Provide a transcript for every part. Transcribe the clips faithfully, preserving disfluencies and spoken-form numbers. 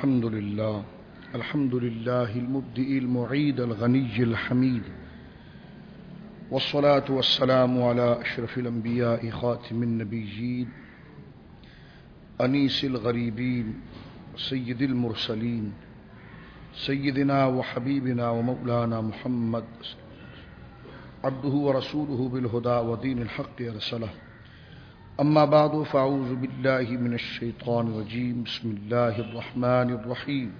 الحمد لله الحمد لله المبدئ المعيد الغني الحميد، والصلاة والسلام على أشرف الأنبياء خاتم النبيين أنيس الغريبين سيد المرسلين سيدنا وحبيبنا ومولانا محمد عبده ورسوله بالهدى ودين الحق أرسله. أما بعد فأعوذ بالله من الشيطان الرجيم. بسم الله الرحمن الرحيم.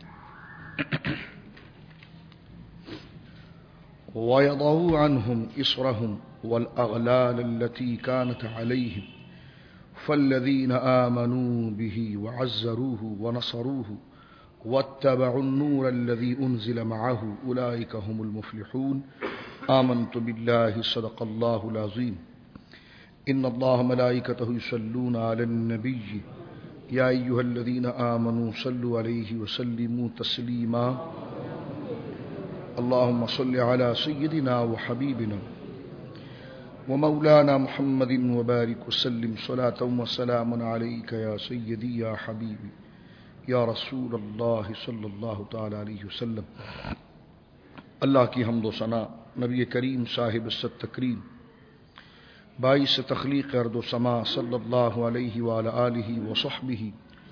ويضع عنهم إصرهم والأغلال التي كانت عليهم فالذين آمنوا به وعزروه ونصروه واتبعوا النور الذي أنزل معه أولئك هم المفلحون. آمنت بالله صدق الله العظيم. إن الله ملائكته يصلون على النبي يا أيها الذين آمنوا صلوا عليه وسلموا تسليما. اللهم صل على سيدنا وحبيبنا ومولانا محمد وبارك وسلم صلاة وسلام عليك يا سيدي يا حبيبي یا رسول اللہ صلی اللہ تعالی علیہ وسلم. اللہ کی حمد و ثنا نبی کریم صاحب الصد تکریم باعث تخلیق ارض و سما صلی اللہ علیہ وآلہ آلہ وصحبہ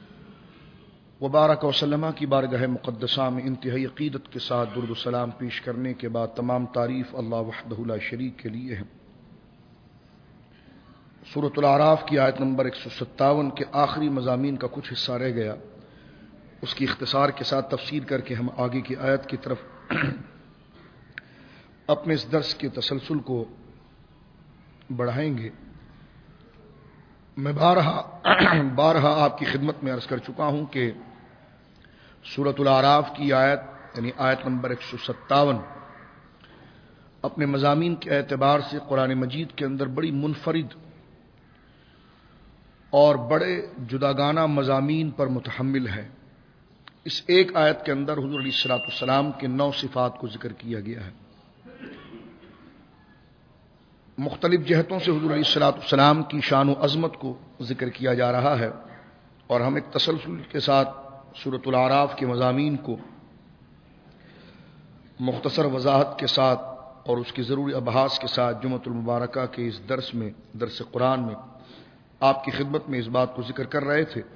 وبارک وسلم کی بارگاہ مقدسہ میں انتہائی عقیدت کے ساتھ درود و سلام پیش کرنے کے بعد تمام تعریف اللہ وحدہ لا شریک کے لیے ہے. سورۃ الاعراف کی آیت نمبر ایک سو ستاون کے آخری مضامین کا کچھ حصہ رہ گیا، اس کی اختصار کے ساتھ تفسیر کر کے ہم آگے کی آیت کی طرف اپنے اس درس کے تسلسل کو بڑھائیں گے. میں بارہا بارہا آپ کی خدمت میں عرض کر چکا ہوں کہ سورۃ الاعراف کی آیت یعنی آیت نمبر ایک سو ستاون اپنے مضامین کے اعتبار سے قرآن مجید کے اندر بڑی منفرد اور بڑے جداگانہ مضامین پر متحمل ہے. اس ایک آیت کے اندر حضور علیہ الصلوۃ والسلام کے نو صفات کو ذکر کیا گیا ہے. مختلف جہتوں سے حضور علیہ الصلوۃ والسلام کی شان و عظمت کو ذکر کیا جا رہا ہے، اور ہم ایک تسلسل کے ساتھ سورۃ الاعراف کے مضامین کو مختصر وضاحت کے ساتھ اور اس کی ضروری ابحاث کے ساتھ جمعۃ المبارکہ کے اس درس میں درس قرآن میں آپ کی خدمت میں اس بات کو ذکر کر رہے تھے.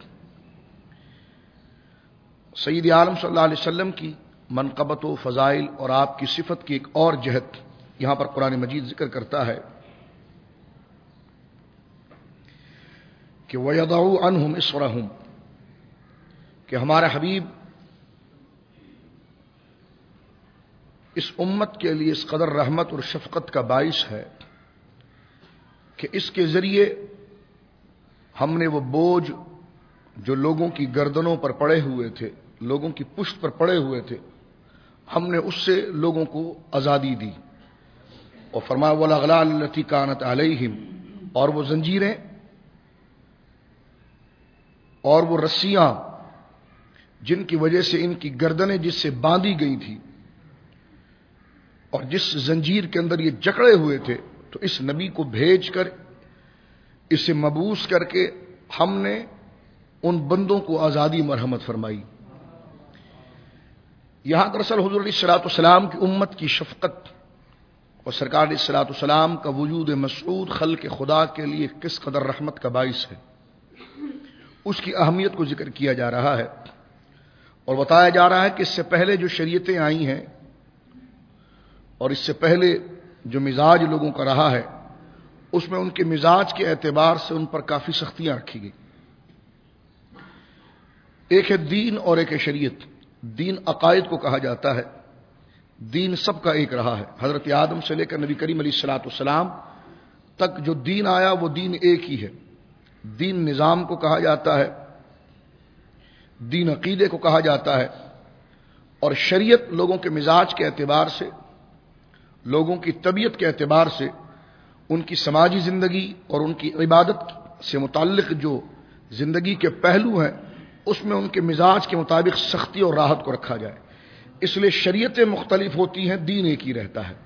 سید عالم صلی اللہ علیہ وسلم کی منقبت و فضائل اور آپ کی صفت کی ایک اور جہت یہاں پر قرآن مجید ذکر کرتا ہے کہ وَيَضَعُ عَنْهُمْ إِصْرَهُمْ، کہ ہمارا حبیب اس امت کے لیے اس قدر رحمت اور شفقت کا باعث ہے کہ اس کے ذریعے ہم نے وہ بوجھ جو لوگوں کی گردنوں پر پڑے ہوئے تھے، لوگوں کی پشت پر پڑے ہوئے تھے، ہم نے اس سے لوگوں کو آزادی دی. اور فرمایا وَالْأَغْلَالَ الَّتِي كَانَتْ عَلَيْهِمْ، اور وہ زنجیریں اور وہ رسیاں جن کی وجہ سے ان کی گردنیں جس سے باندھی گئی تھی اور جس زنجیر کے اندر یہ جکڑے ہوئے تھے، تو اس نبی کو بھیج کر اسے مبعوث کر کے ہم نے ان بندوں کو آزادی مرحمت فرمائی. یہاں دراصل حضور علیہ الصلوۃ والسلام کی امت کی شفقت اور سرکار علیہ الصلوۃ والسلام کا وجود مسعود خلق خدا کے لیے کس قدر رحمت کا باعث ہے، اس کی اہمیت کو ذکر کیا جا رہا ہے. اور بتایا جا رہا ہے کہ اس سے پہلے جو شریعتیں آئی ہیں اور اس سے پہلے جو مزاج لوگوں کا رہا ہے، اس میں ان کے مزاج کے اعتبار سے ان پر کافی سختیاں رکھی گئی. ایک ہے دین اور ایک ہے شریعت. دین عقائد کو کہا جاتا ہے. دین سب کا ایک رہا ہے، حضرت آدم سے لے کر نبی کریم علیہ الصلوۃ والسلام تک جو دین آیا وہ دین ایک ہی ہے. دین نظام کو کہا جاتا ہے، دین عقیدے کو کہا جاتا ہے، اور شریعت لوگوں کے مزاج کے اعتبار سے، لوگوں کی طبیعت کے اعتبار سے، ان کی سماجی زندگی اور ان کی عبادت سے متعلق جو زندگی کے پہلو ہیں اس میں ان کے مزاج کے مطابق سختی اور راحت کو رکھا جائے. اس لیے شریعتیں مختلف ہوتی ہیں، دین ایک ہی رہتا ہے.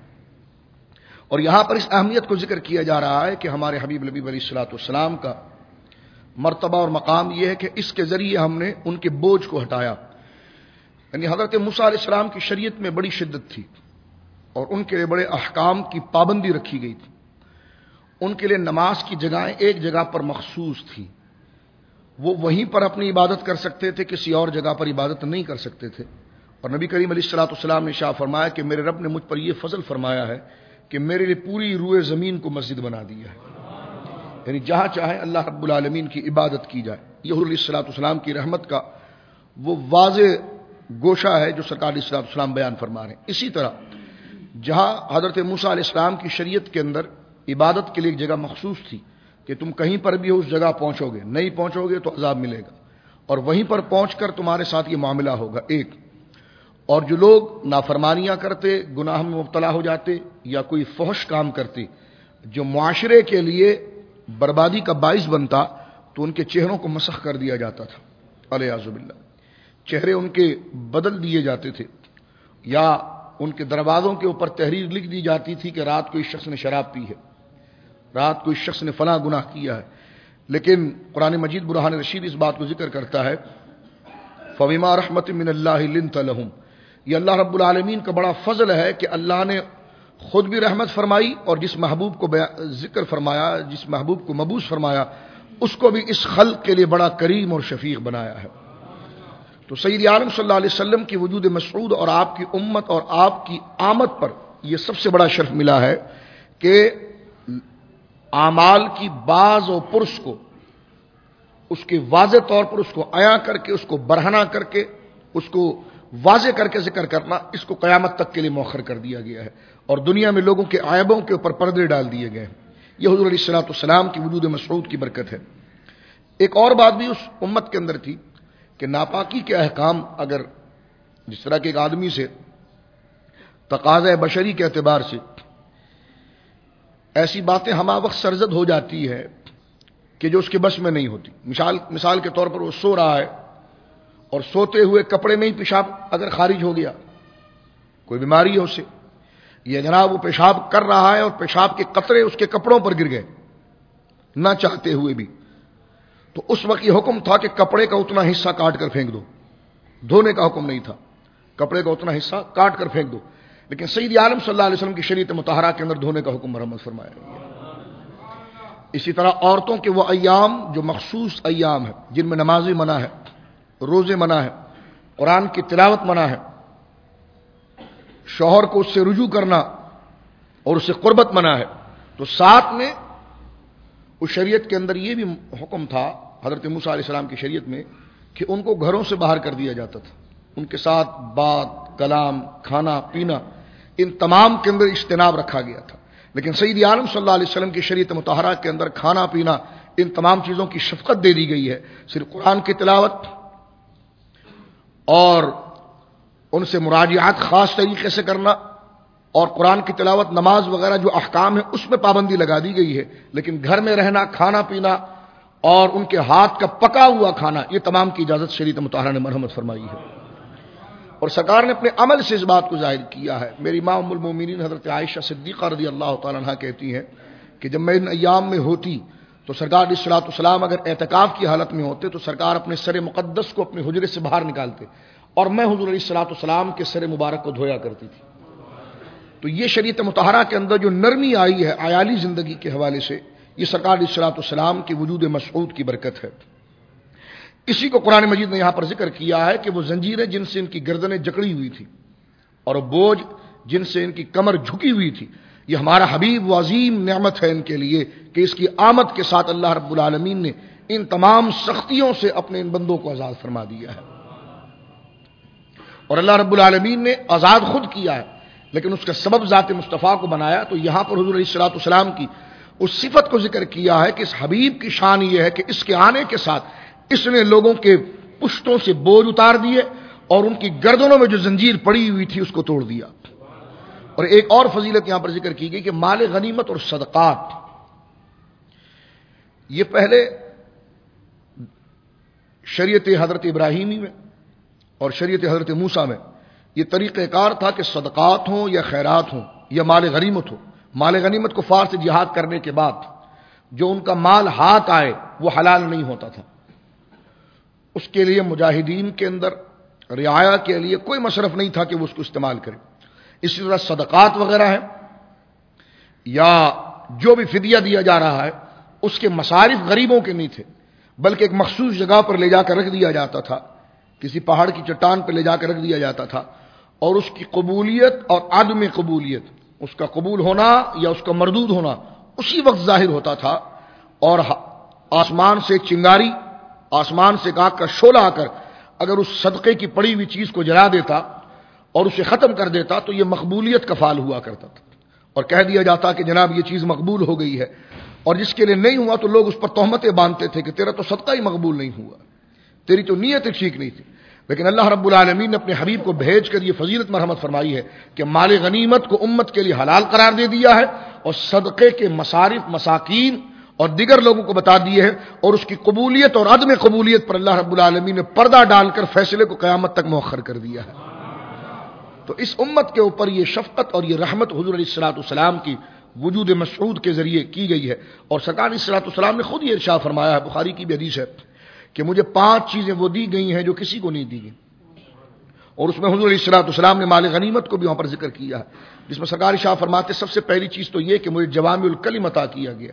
اور یہاں پر اس اہمیت کو ذکر کیا جا رہا ہے کہ ہمارے حبیب نبی علیہ الصلوۃ والسلام کا مرتبہ اور مقام یہ ہے کہ اس کے ذریعے ہم نے ان کے بوجھ کو ہٹایا. یعنی حضرت موسیٰ علیہ السلام کی شریعت میں بڑی شدت تھی اور ان کے لیے بڑے احکام کی پابندی رکھی گئی تھی. ان کے لیے نماز کی جگہیں ایک جگہ پر مخصوص تھی. وہ وہیں پر اپنی عبادت کر سکتے تھے, کسی اور جگہ پر عبادت نہیں کر سکتے تھے. اور نبی کریم علیہ الصلوۃ والسلام نے ارشاد فرمایا کہ میرے رب نے مجھ پر یہ فضل فرمایا ہے کہ میرے لیے پوری روئے زمین کو مسجد بنا دیا ہے. یعنی جہاں چاہے اللہ رب العالمین کی عبادت کی جائے. یہ حضور علیہ الصلوۃ والسلام کی رحمت کا وہ واضح گوشہ ہے جو سرکار علیہ الصلوۃ والسلام بیان فرما رہے ہیں. اسی طرح جہاں حضرت موسیٰ علیہ السلام کی شریعت کے اندر عبادت کے لیے ایک جگہ مخصوص تھی کہ تم کہیں پر بھی اس جگہ پہنچو گے, نہیں پہنچو گے تو عذاب ملے گا, اور وہیں پر پہنچ کر تمہارے ساتھ یہ معاملہ ہوگا. ایک اور جو لوگ نافرمانیاں کرتے, گناہ میں مبتلا ہو جاتے یا کوئی فحش کام کرتے جو معاشرے کے لیے بربادی کا باعث بنتا, تو ان کے چہروں کو مسخ کر دیا جاتا تھا. الیاذ باللہ, چہرے ان کے بدل دیے جاتے تھے, یا ان کے دروازوں کے اوپر تحریر لکھ دی جاتی تھی کہ رات کوئی شخص نے شراب پی ہے, رات کوئی شخص نے فلاں گناہ کیا ہے. لیکن قرآن مجید برہان رشید اس بات کو ذکر کرتا ہے, فَبِمَا رَحْمَةٍ مِّنَ اللَّهِ لِنْتَ لَهُمْ. یہ اللہ رب العالمین کا بڑا فضل ہے کہ اللہ نے خود بھی رحمت فرمائی اور جس محبوب کو ذکر فرمایا, جس محبوب کو مبعوث فرمایا, اس کو بھی اس خلق کے لیے بڑا کریم اور شفیق بنایا ہے. تو سید عالم صلی اللہ علیہ وسلم کی وجود مسعود اور آپ کی امت اور آپ کی آمد پر یہ سب سے بڑا شرف ملا ہے کہ اعمال کی بعض و پرس کو اس کے واضح طور پر اس کو عیاں کر کے, اس کو برہنہ کر کے, اس کو واضح کر کے ذکر کرنا, اس کو قیامت تک کے لیے مؤخر کر دیا گیا ہے, اور دنیا میں لوگوں کے عیبوں کے اوپر پردے ڈال دیے گئے ہیں. یہ حضور علیہ الصلوۃ والسلام کی وجود مسعود کی برکت ہے. ایک اور بات بھی اس امت کے اندر تھی کہ ناپاکی کے احکام, اگر جس طرح کے ایک آدمی سے تقاضۂ بشری کے اعتبار سے ایسی باتیں ہمہ وقت سرزد ہو جاتی ہے کہ جو اس کے بس میں نہیں ہوتی. مثال مثال کے طور پر وہ سو رہا ہے اور سوتے ہوئے کپڑے میں ہی پیشاب اگر خارج ہو گیا, کوئی بیماری ہے اسے, یہ جناب وہ پیشاب کر رہا ہے اور پیشاب کے قطرے اس کے کپڑوں پر گر گئے نہ چاہتے ہوئے بھی, تو اس وقت یہ حکم تھا کہ کپڑے کا اتنا حصہ کاٹ کر پھینک دو. دھونے کا حکم نہیں تھا, کپڑے کا اتنا حصہ کاٹ کر پھینک دو. لیکن سید عالم صلی اللہ علیہ وسلم کی شریعت مطہرہ کے اندر دھونے کا حکم مرحمت فرمایا گیا. اسی طرح عورتوں کے وہ ایام جو مخصوص ایام ہیں جن میں نمازیں منع ہے, روزے منع ہے, قرآن کی تلاوت منع ہے, شوہر کو اس سے رجوع کرنا اور اس سے قربت منع ہے, تو ساتھ میں اس شریعت کے اندر یہ بھی حکم تھا حضرت موسیٰ علیہ السلام کی شریعت میں کہ ان کو گھروں سے باہر کر دیا جاتا تھا. ان کے ساتھ بات, کلام, کھانا پینا, ان تمام کے اندر اجتناب رکھا گیا تھا. لیکن سید عالم صلی اللہ علیہ وسلم کی شریعت مطہرہ کے اندر کھانا پینا, ان تمام چیزوں کی شفقت دے دی گئی ہے. صرف قرآن کی تلاوت اور ان سے مراجعات خاص طریقے سے کرنا, اور قرآن کی تلاوت, نماز وغیرہ جو احکام ہیں اس میں پابندی لگا دی گئی ہے. لیکن گھر میں رہنا, کھانا پینا اور ان کے ہاتھ کا پکا ہوا کھانا, یہ تمام کی اجازت شریعت مطہرہ نے مرحمت فرمائی ہے. اور سرکار نے اپنے عمل سے اس بات کو ظاہر کیا ہے. میری ماں ام المومنین حضرت عائشہ صدیقہ رضی اللہ تعالیٰ عنہ کہتی ہیں کہ جب میں ان ایام میں ہوتی تو سرکار علیہ الصلوۃ والسلام اگر اعتکاف کی حالت میں ہوتے تو سرکار اپنے سر مقدس کو اپنے حجرے سے باہر نکالتے اور میں حضور علیہ الصلوۃ والسلام کے سر مبارک کو دھویا کرتی تھی. تو یہ شریعت مطہرہ کے اندر جو نرمی آئی ہے عیالی زندگی کے حوالے سے, یہ سرکار علیہ الصلوۃ والسلام کی وجود مسعود کی برکت ہے. اسی کو قرآن مجید نے یہاں پر ذکر کیا ہے کہ وہ زنجیریں جن سے ان کی گردنیں جکڑی ہوئی تھی اور بوجھ جن سے ان کی کمر جھکی ہوئی تھی, یہ ہمارا حبیب و عظیم نعمت ہے ان کے لیے کہ اس کی آمد کے ساتھ اللہ رب العالمین نے ان تمام سختیوں سے اپنے ان بندوں کو آزاد فرما دیا ہے. اور اللہ رب العالمین نے آزاد خود کیا ہے, لیکن اس کا سبب ذات مصطفیٰ کو بنایا. تو یہاں پر حضور علیہ الصلوۃ والسلام کی اس صفت کو ذکر کیا ہے کہ اس حبیب کی شان یہ ہے کہ اس کے آنے کے ساتھ اس نے لوگوں کے پشتوں سے بوجھ اتار دیے اور ان کی گردنوں میں جو زنجیر پڑی ہوئی تھی اس کو توڑ دیا. اور ایک اور فضیلت یہاں پر ذکر کی گئی کہ مال غنیمت اور صدقات, یہ پہلے شریعت حضرت ابراہیمی میں اور شریعت حضرت موسیٰ میں یہ طریقہ کار تھا کہ صدقات ہوں یا خیرات ہوں یا مال غنیمت ہو. مال غنیمت کو فار سے جہاد کرنے کے بعد جو ان کا مال ہاتھ آئے وہ حلال نہیں ہوتا تھا. اس کے لیے مجاہدین کے اندر رعایا کے لیے کوئی مصرف نہیں تھا کہ وہ اس کو استعمال کرے. اسی طرح صدقات وغیرہ ہیں یا جو بھی فدیہ دیا جا رہا ہے اس کے مصارف غریبوں کے نہیں تھے، بلکہ ایک مخصوص جگہ پر لے جا کر رکھ دیا جاتا تھا، کسی پہاڑ کی چٹان پر لے جا کر رکھ دیا جاتا تھا، اور اس کی قبولیت اور عدم قبولیت، اس کا قبول ہونا یا اس کا مردود ہونا اسی وقت ظاہر ہوتا تھا. اور آسمان سے چنگاری، آسمان سے آگ کا شعلہ آ کر اگر اس صدقے کی پڑی ہوئی چیز کو جلا دیتا اور اسے ختم کر دیتا تو یہ مقبولیت کا فعل ہوا کرتا تھا، اور کہہ دیا جاتا کہ جناب یہ چیز مقبول ہو گئی ہے. اور جس کے لیے نہیں ہوا تو لوگ اس پر تہمتیں باندھتے تھے کہ تیرا تو صدقہ ہی مقبول نہیں ہوا، تیری تو نیت ٹھیک نہیں تھی. لیکن اللہ رب العالمین نے اپنے حبیب کو بھیج کر یہ فضیلت مرحمت فرمائی ہے کہ مال غنیمت کو امت کے لیے حلال قرار دے دیا ہے، اور صدقے کے مصارف مساکین اور دیگر لوگوں کو بتا دیے ہیں، اور اس کی قبولیت اور عدم قبولیت پر اللہ رب العالمین نے پردہ ڈال کر فیصلے کو قیامت تک مؤخر کر دیا ہے. تو اس امت کے اوپر یہ شفقت اور یہ رحمت حضور علیہ الصلوۃ والسلام کی وجود مسعود کے ذریعے کی گئی ہے. اور سرکار علیہ الصلوۃ والسلام نے خود یہ ارشاد فرمایا ہے، بخاری کی بھی حدیث ہے، کہ مجھے پانچ چیزیں وہ دی گئی ہیں جو کسی کو نہیں دی گئی. اور اس میں حضور علیہ الصلوۃ والسلام نے مال غنیمت کو بھی وہاں پر ذکر کیا ہے، جس میں سرکار شاہ فرماتے سب سے پہلی چیز تو یہ کہ مجھے جوامع الکلم عطا کیا گیا،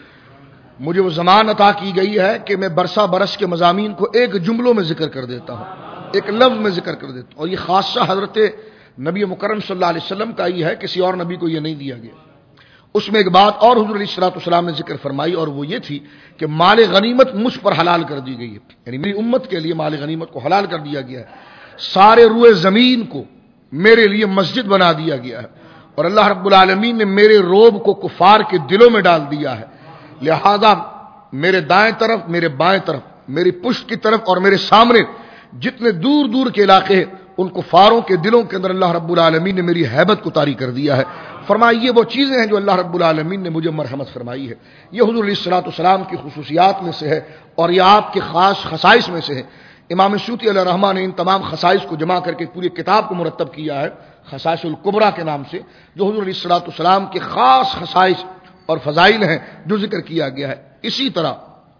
مجھے وہ زبان عطا کی گئی ہے کہ میں برسا برس کے مضامین کو ایک جملوں میں ذکر کر دیتا ہوں، ایک لفظ میں ذکر کر دیتا ہوں. اور یہ خاصہ حضرت نبی مکرم صلی اللہ علیہ وسلم کا یہ ہے، کسی اور نبی کو یہ نہیں دیا گیا. اس میں ایک بات اور حضور علیہ الصلوۃ والسلام نے ذکر فرمائی، اور وہ یہ تھی کہ مال غنیمت مجھ پر حلال کر دی گئی ہے، یعنی میری امت کے لیے مال غنیمت کو حلال کر دیا گیا ہے. سارے روئے زمین کو میرے لیے مسجد بنا دیا گیا ہے، اور اللہ رب العالمین نے میرے روب کو کفار کے دلوں میں ڈال دیا ہے. لہذا میرے دائیں طرف، میرے بائیں طرف، میری پشت کی طرف اور میرے سامنے جتنے دور دور کے علاقے ہیں ان کفاروں کے دلوں کے اندر اللہ رب العالمین نے میری ہیبت کو طاری کر دیا ہے. فرمایا یہ وہ چیزیں ہیں جو اللہ رب العالمین نے مجھے مرحمت فرمائی ہے. یہ حضور علیہ الصلوۃ والسلام کی خصوصیات میں سے ہے اور یہ آپ کے خاص خصائص میں سے ہے. امام سیوطی علیہ الرحمہ نے ان تمام خصائص کو جمع کر کے پوری کتاب کو مرتب کیا ہے خصائص الکبریٰ کے نام سے، جو حضور علیہ الصلوۃ والسلام کے خاص خصائص اور فضائل ہیں جو ذکر کیا گیا ہے. اسی طرح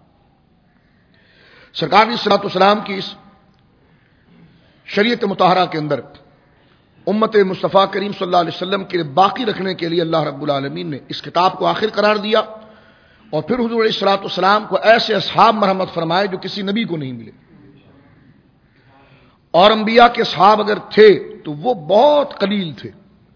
سرکار علیہ الصلوۃ والسلام کی اس شریعت مطہرہ کے اندر امت مصطفیٰ کریم صلی اللہ علیہ وسلم کے باقی رکھنے کے لیے اللہ رب العالمین نے اس کتاب کو آخر قرار دیا، اور پھر حضور علیہ الصلوۃ والسلام کو ایسے اصحاب مرحمت فرمائے جو کسی نبی کو نہیں ملے. اور انبیاء کے اصحاب اگر تھے تو وہ بہت قلیل تھے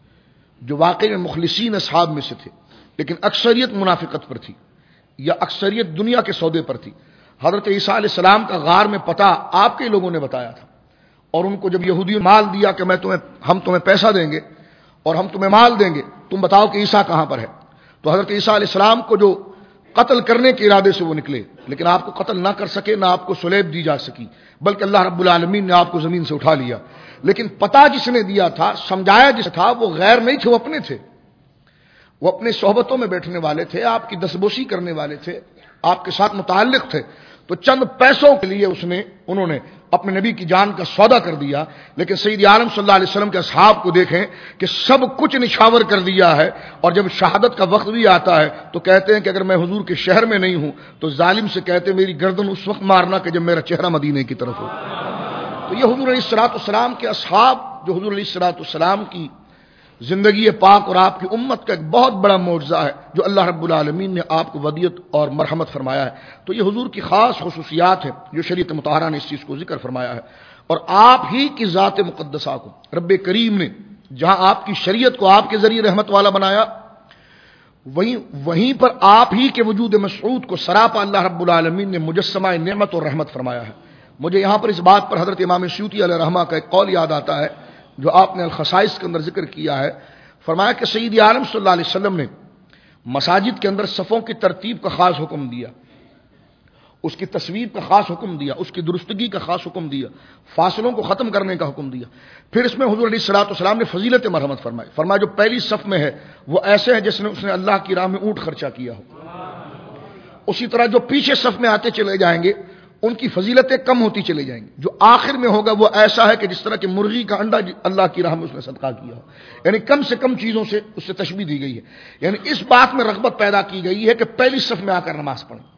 جو واقعی میں مخلصین اصحاب میں سے تھے، لیکن اکثریت منافقت پر تھی یا اکثریت دنیا کے سودے پر تھی. حضرت عیسیٰ علیہ السلام کا غار میں پتہ آپ کے لوگوں نے بتایا تھا، اور ان کو جب یہودیوں مال دیا کہ میں تمہیں ہم تمہیں پیسہ دیں گے اور ہم تمہیں مال دیں گے، تم بتاؤ کہ عیسیٰ کہاں پر ہے. تو حضرت عیسیٰ علیہ السلام کو جو قتل کرنے کے ارادے سے وہ نکلے، لیکن آپ کو قتل نہ کر سکے، نہ آپ کو صلیب دی جا سکی، بلکہ اللہ رب العالمین نے آپ کو زمین سے اٹھا لیا. لیکن پتہ جس نے دیا تھا، سمجھایا جس تھا، وہ غیر نہیں تھے، وہ اپنے تھے، وہ اپنے صحبتوں میں بیٹھنے والے تھے، آپ کی دسبوسی کرنے والے تھے، آپ کے ساتھ متعلق تھے. تو چند پیسوں کے لیے اس نے انہوں نے اپنے نبی کی جان کا سودا کر دیا. لیکن سید عالم صلی اللہ علیہ وسلم کے اصحاب کو دیکھیں کہ سب کچھ نشاور کر دیا ہے، اور جب شہادت کا وقت بھی آتا ہے تو کہتے ہیں کہ اگر میں حضور کے شہر میں نہیں ہوں تو ظالم سے کہتے ہیں میری گردن اس وقت مارنا کہ جب میرا چہرہ مدینے کی طرف ہو. تو یہ حضور علیہ الصلوۃ والسلام کے اصحاب جو حضور علیہ الصلوۃ والسلام کی زندگی پاک اور آپ کی امت کا ایک بہت بڑا معجزہ ہے جو اللہ رب العالمین نے آپ کو ودیت اور مرحمت فرمایا ہے. تو یہ حضور کی خاص خصوصیات ہیں جو شریعت مطہرہ نے اس چیز کو ذکر فرمایا ہے. اور آپ ہی کی ذات مقدسہ کو رب کریم نے جہاں آپ کی شریعت کو آپ کے ذریعے رحمت والا بنایا، وہیں وہیں پر آپ ہی کے وجود مسعود کو سراپا اللہ رب العالمین نے مجسمہ نعمت اور رحمت فرمایا ہے. مجھے یہاں پر اس بات پر حضرت امام سیوطی علیہ الرحمہ کا ایک قول یاد آتا ہے جو آپ نے الخصائص کے اندر ذکر کیا ہے. فرمایا کہ سید عالم صلی اللہ علیہ وسلم نے مساجد کے اندر صفوں کی ترتیب کا خاص حکم دیا، اس کی تصویر کا خاص حکم دیا، اس کی درستگی کا خاص حکم دیا، فاصلوں کو ختم کرنے کا حکم دیا. پھر اس میں حضور علیہ الصلوۃ والسلام نے فضیلت مرحمت فرمائی. فرمایا جو پہلی صف میں ہے وہ ایسے ہے جس نے اس نے اللہ کی راہ میں اونٹ خرچہ کیا ہو. اسی طرح جو پیچھے صف میں آتے چلے جائیں گے ان کی فضیلتیں کم ہوتی چلے جائیں گی. جو آخر میں ہوگا وہ ایسا ہے کہ جس طرح کہ مرغی کا انڈا اللہ کی راہ میں اس نے صدقہ کیا ہو، یعنی کم سے کم چیزوں سے اس سے تشبیہ دی گئی ہے. یعنی اس بات میں رغبت پیدا کی گئی ہے کہ پہلی صف میں آ کر نماز پڑھیں،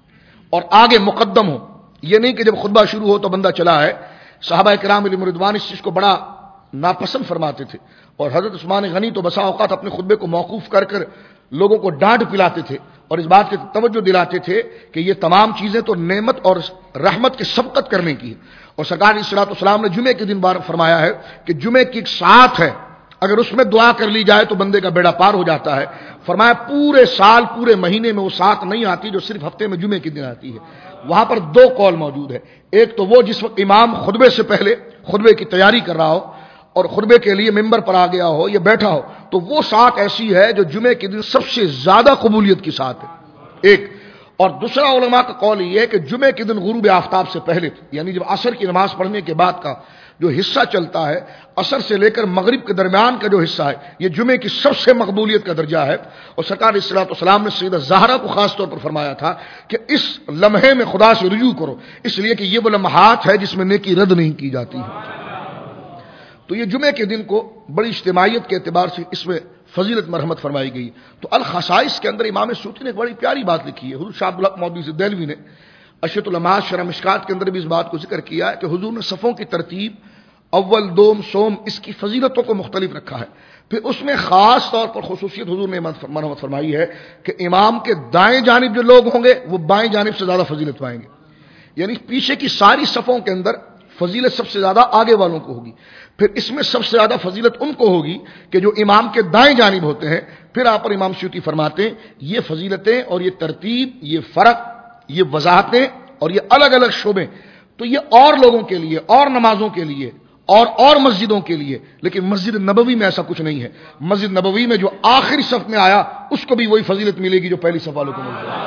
اور آگے مقدم ہو. یہ نہیں کہ جب خطبہ شروع ہو تو بندہ چلا ہے. صحابہ کرام علیہم رضوان اس چیز کو بڑا ناپسند فرماتے تھے، اور حضرت عثمان غنی تو بسا اوقات اپنے خطبے کو موقوف کر کر لوگوں کو ڈانٹ پلاتے تھے اور اس بات کی توجہ دلاتے تھے کہ یہ تمام چیزیں تو نعمت اور رحمت کی سبقت کرنے کی ہے. اور سرکار علیہ الصلوۃ والسلام نے جمعے کے دن بار فرمایا ہے کہ جمعے کی ایک ساتھ ہے، اگر اس میں دعا کر لی جائے تو بندے کا بیڑا پار ہو جاتا ہے. فرمایا پورے سال پورے مہینے میں وہ ساتھ نہیں آتی جو صرف ہفتے میں جمعے کے دن آتی ہے. وہاں پر دو قول موجود ہے. ایک تو وہ جس وقت امام خطبے سے پہلے خطبے کی تیاری کر رہا ہو اور خطبے کے لیے ممبر پر آ گیا ہو یا بیٹھا ہو، تو وہ ساتھ ایسی ہے جو جمعے کے دن سب سے زیادہ قبولیت کی ساتھ ہے. ایک اور دوسرا علماء کا قول یہ ہے کہ جمعے کے دن غروب آفتاب سے پہلے، یعنی جب عصر کی نماز پڑھنے کے بعد کا جو حصہ چلتا ہے، عصر سے لے کر مغرب کے درمیان کا جو حصہ ہے، یہ جمعے کی سب سے مقبولیت کا درجہ ہے. اور سرکار علیہ الصلوۃ والسلام نے سیدہ زہرا کو خاص طور پر فرمایا تھا کہ اس لمحے میں خدا سے رجوع کرو، اس لیے کہ یہ وہ لمحات ہے جس میں نیکی رد نہیں کی جاتی ہے. تو یہ جمعے کے دن کو بڑی اجتماعیت کے اعتبار سے اس میں فضیلت مرحمت فرمائی گئی. تو الخصائص کے اندر امام سیوطی نے ایک بڑی پیاری بات لکھی ہے. حضور شاہ عبدالحق مودودی دہلوی نے اشرۃ العماد شرح مشکات کے اندر بھی اس بات کو ذکر کیا ہے کہ حضور نے صفوں کی ترتیب اول دوم سوم اس کی فضیلتوں کو مختلف رکھا ہے. پھر اس میں خاص طور پر خصوصیت حضور نے مرحمت فرمائی ہے کہ امام کے دائیں جانب جو لوگ ہوں گے وہ بائیں جانب سے زیادہ فضیلت پائیں گے. یعنی پیچھے کی ساری صفوں کے اندر فضیلت سب سے زیادہ آگے والوں کو ہوگی. پھر اس میں سب سے زیادہ فضیلت ان کو ہوگی کہ جو امام کے دائیں جانب ہوتے ہیں. پھر آپ پر امام سیوطی فرماتے ہیں یہ فضیلتیں اور یہ ترتیب، یہ فرق، یہ وضاحتیں اور یہ الگ الگ شعبے، تو یہ اور لوگوں کے لیے، اور نمازوں کے لیے اور اور مسجدوں کے لیے، لیکن مسجد نبوی میں ایسا کچھ نہیں ہے. مسجد نبوی میں جو آخری صف میں آیا اس کو بھی وہی فضیلت ملے گی جو پہلی صف والوں کو ملتی ہے.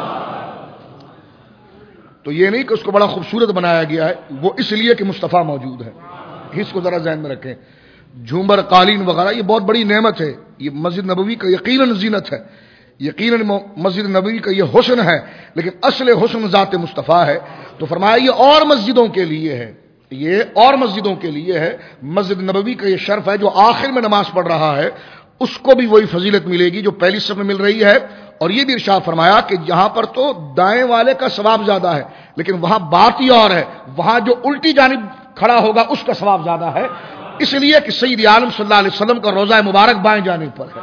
تو یہ نہیں کہ اس کو بڑا خوبصورت بنایا گیا ہے، وہ اس لیے کہ مصطفیٰ موجود ہے. اس کو ذرا ذہن میں رکھیں. جھومر، قالین وغیرہ یہ بہت بڑی نعمت ہے. یہ مسجد نبوی کا یقیناً زینت ہے، یقیناً مسجد نبوی کا یہ حسن ہے، لیکن اصل حسن ذات مصطفیٰ ہے. تو فرمایا یہ اور مسجدوں کے لیے ہے، یہ اور مسجدوں کے لیے ہے. مسجد نبوی کا یہ شرف ہے جو آخر میں نماز پڑھ رہا ہے اس کو بھی وہی فضیلت ملے گی جو پہلی صف میں مل رہی ہے. اور یہ بھی ارشاد فرمایا کہ یہاں پر تو دائیں والے کا ثواب زیادہ ہے، لیکن وہاں بات ہی اور ہے، وہاں جو الٹی جانب کھڑا ہوگا اس کا ثواب زیادہ ہے، اس لیے کہ سید عالم صلی اللہ علیہ وسلم کا روضہ مبارک بائیں جانب پر ہے.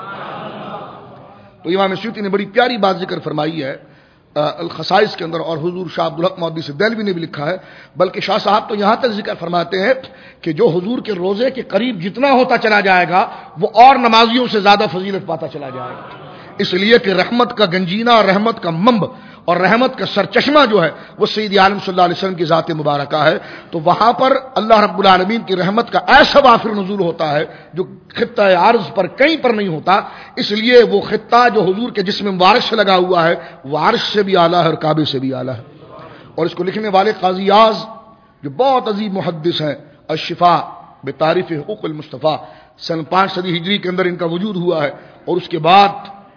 تو امام سیوطی نے بڑی پیاری بات ذکر فرمائی ہے الخصائص کے اندر، اور حضور شاہ عبدالحق مودودی دہلوی نے بھی لکھا ہے. بلکہ شاہ صاحب تو یہاں تک ذکر فرماتے ہیں کہ جو حضور کے روزے کے قریب جتنا ہوتا چلا جائے گا وہ اور نمازیوں سے زیادہ فضیلت پاتا چلا جائے گا، اس لیے کہ رحمت کا گنجینہ اور رحمت کا منبع اور رحمت کا سرچشمہ جو ہے وہ سید عالم صلی اللہ علیہ وسلم کی ذات مبارکہ ہے. تو وہاں پر اللہ رب العالمین کی رحمت کا ایسا وافر نزول ہوتا ہے جو خطہ عرض پر کہیں پر نہیں ہوتا. اس لیے وہ خطہ جو حضور کے جسم مبارک سے لگا ہوا ہے وہ عرش سے بھی اعلیٰ ہے اور کعبے سے بھی اعلیٰ ہے. اور اس کو لکھنے والے قاضی اعظ جو بہت عظیم محدث ہیں، الشفا بتعریف حقوق المصطفیٰ، سن پانچ صدی ہجری کے اندر ان کا وجود ہوا ہے. اور اس کے بعد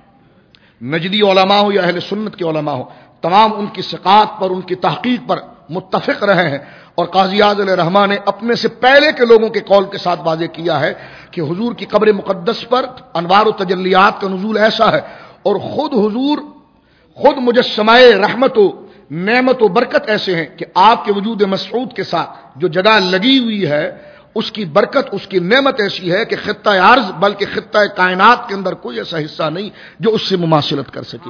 نجدی علماء ہو یا اہل سنت کے علماء ہو، تمام ان کی ثقات پر، ان کی تحقیق پر متفق رہے ہیں. اور قاضی اعظ علیہ رحمٰ نے اپنے سے پہلے کے لوگوں کے قول کے ساتھ واضح کیا ہے کہ حضور کی قبر مقدس پر انوار و تجلیات کا نزول ایسا ہے، اور خود حضور خود مجسمہ رحمت و نعمت و برکت ایسے ہیں کہ آپ کے وجود مسعود کے ساتھ جو جگہ لگی ہوئی ہے اس کی برکت، اس کی نعمت ایسی ہے کہ خطہ عرض بلکہ خطہ کائنات کے اندر کوئی ایسا حصہ نہیں جو اس سے مماثلت کر سکے،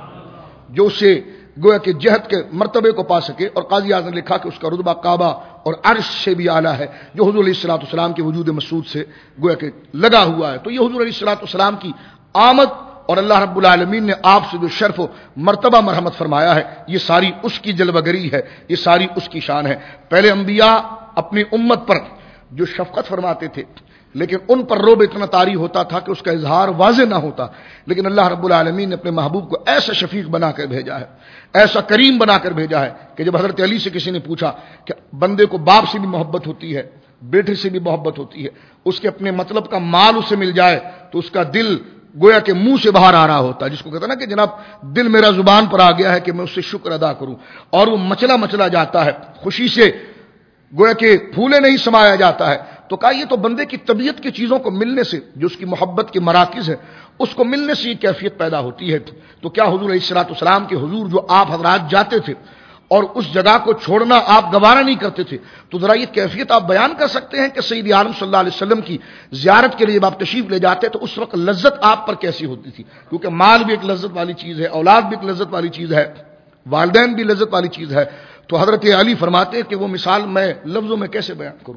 جو اسے گویا کہ جہت کے مرتبے کو پا سکے. اور قاضی اعظم نے لکھا کہ اس کا رتبہ کعبہ اور عرش سے بھی اعلیٰ ہے، جو حضور علیہ الصلوۃ والسلام کے وجود مسعود سے گویا کہ لگا ہوا ہے. تو یہ حضور علیہ الصلوۃ والسلام کی آمد اور اللہ رب العالمین نے آپ سے جو شرف و مرتبہ مرحمت فرمایا ہے یہ ساری اس کی جلوہ گری ہے، یہ ساری اس کی شان ہے. پہلے انبیاء اپنی امت پر جو شفقت فرماتے تھے لیکن ان پر روب اتنا طاری ہوتا تھا کہ اس کا اظہار واضح نہ ہوتا، لیکن اللہ رب العالمین نے اپنے محبوب کو ایسا شفیق بنا کر بھیجا ہے، ایسا کریم بنا کر بھیجا ہے کہ جب حضرت علی سے کسی نے پوچھا کہ بندے کو باپ سے بھی محبت ہوتی ہے، بیٹے سے بھی محبت ہوتی ہے، اس کے اپنے مطلب کا مال اسے مل جائے تو اس کا دل گویا کہ منہ سے باہر آ رہا ہوتا ہے، جس کو کہتا نا کہ جناب دل میرا زبان پر آ گیا ہے کہ میں اس سے شکر ادا کروں، اور وہ مچلا مچلا جاتا ہے، خوشی سے گویا کہ پھولے نہیں سمایا جاتا ہے. تو کہا یہ تو بندے کی طبیعت کی چیزوں کو ملنے سے جو اس کی محبت کے مراکز ہے اس کو ملنے سے یہ کیفیت پیدا ہوتی ہے. تو کیا حضور علیہ الصلوۃ والسلام کے حضور جو آپ حضرات جاتے تھے اور اس جگہ کو چھوڑنا آپ گوارا نہیں کرتے تھے, تو ذرا یہ کیفیت آپ بیان کر سکتے ہیں کہ سید عالم صلی اللہ علیہ وسلم کی زیارت کے لیے جب آپ تشریف لے جاتے تو اس وقت لذت آپ پر کیسی ہوتی تھی؟ کیونکہ مال بھی ایک لذت والی چیز ہے, اولاد بھی ایک لذت والی چیز ہے, والدین بھی لذت والی چیز ہے. تو حضرت علی فرماتے ہیں کہ وہ مثال میں لفظوں میں کیسے بیان کروں.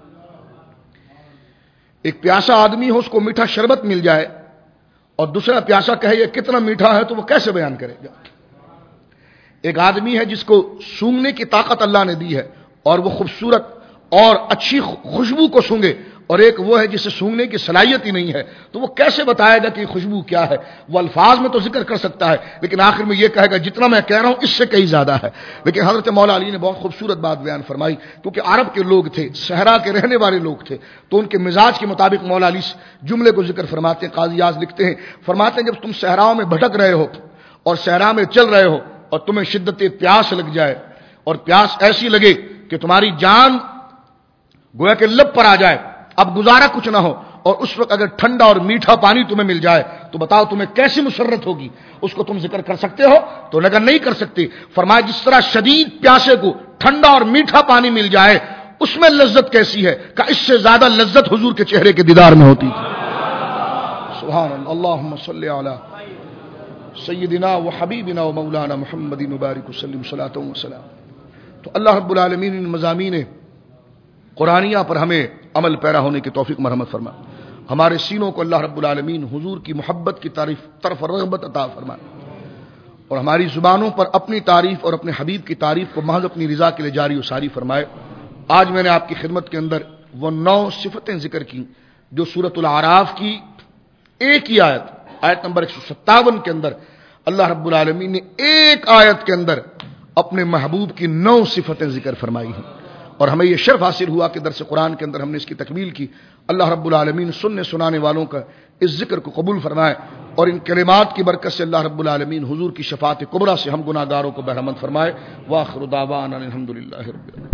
ایک پیاسا آدمی ہو, اس کو میٹھا شربت مل جائے اور دوسرا پیاسا کہے یہ کتنا میٹھا ہے, تو وہ کیسے بیان کرے گا؟ ایک آدمی ہے جس کو سونگنے کی طاقت اللہ نے دی ہے اور وہ خوبصورت اور اچھی خوشبو کو سونگے, اور ایک وہ ہے جسے سونگنے کی صلاحیت ہی نہیں ہے, تو وہ کیسے بتائے گا کہ خوشبو کیا ہے؟ وہ الفاظ میں تو ذکر کر سکتا ہے لیکن آخر میں یہ کہے گا جتنا میں کہہ رہا ہوں اس سے کہیں زیادہ ہے. لیکن حضرت مولا علی نے بہت خوبصورت بات بیان فرمائی, کیونکہ عرب کے لوگ تھے, صحرا کے رہنے والے لوگ تھے, تو ان کے مزاج کے مطابق مولا علی جملے کو ذکر فرماتے ہیں. قاضی یاز لکھتے ہیں, فرماتے ہیں جب تم صحراؤں میں بھٹک رہے ہو اور صحرا میں چل رہے ہو اور تمہیں شدت پیاس لگ جائے اور پیاس ایسی لگے کہ تمہاری جان گویا کہ لب پر آ جائے, اب گزارا کچھ نہ ہو, اور اس وقت اگر ٹھنڈا اور میٹھا پانی تمہیں مل جائے تو بتاؤ تمہیں کیسی مسرت ہوگی؟ اس کو تم ذکر کر سکتے ہو؟ تو لگا نہیں کر سکتے. فرمایا جس طرح شدید پیاسے کو ٹھنڈا اور میٹھا پانی مل جائے اس میں لذت کیسی ہے, کہ اس سے زیادہ لذت حضور کے چہرے کے دیدار میں ہوتی تھی. سبحان اللہ. اللہم صلی علی سیدنا و حبیبنا و مولانا محمد مبارک وسلم صلاۃ و سلام. تو اللہ رب العالمین ان مضامین قرآنیہ پر ہمیں عمل پیرا ہونے کی توفیق مرحمت فرما. ہمارے سینوں کو اللہ رب العالمین حضور کی محبت کی تعریف طرف رغبت عطا فرما, اور ہماری زبانوں پر اپنی تعریف اور اپنے حبیب کی تعریف کو محض اپنی رضا کے لیے جاری و ساری فرمائے. آج میں نے آپ کی خدمت کے اندر وہ نو صفتیں ذکر کی جو سورۃ الاعراف کی ایک ہی آیت آیت نمبر ایک سو ستاون کے اندر اللہ رب العالمین نے ایک آیت کے اندر اپنے محبوب کی نو صفتیں ذکر فرمائی ہیں, اور ہمیں یہ شرف حاصل ہوا کہ درس قرآن کے اندر ہم نے اس کی تکمیل کی. اللہ رب العالمین سننے سنانے والوں کا اس ذکر کو قبول فرمائے, اور ان کلمات کی برکت سے اللہ رب العالمین حضور کی شفاعت کبریٰ سے ہم گناہ گاروں کو بہرمند فرمائے. وآخر دعوانا الحمدللہ رب العالمین.